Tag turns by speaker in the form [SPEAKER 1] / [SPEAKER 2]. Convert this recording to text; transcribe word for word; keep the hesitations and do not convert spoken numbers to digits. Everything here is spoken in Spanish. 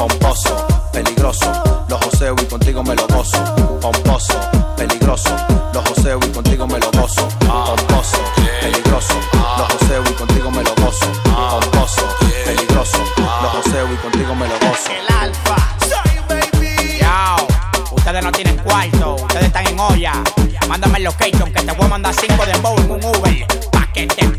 [SPEAKER 1] pomposo, peligroso, los joseo y contigo me lo gozo. Pomposo, peligroso, los joseo y contigo me lo gozo. Pomposo, peligroso, los joseo y contigo me lo gozo. Pomposo, peligroso, los joseo y contigo me lo gozo.
[SPEAKER 2] El alfa, yo, ustedes no tienen cuarto, ustedes están en olla. Mándame el location que te voy a mandar cinco de bow en un Uber pa' que te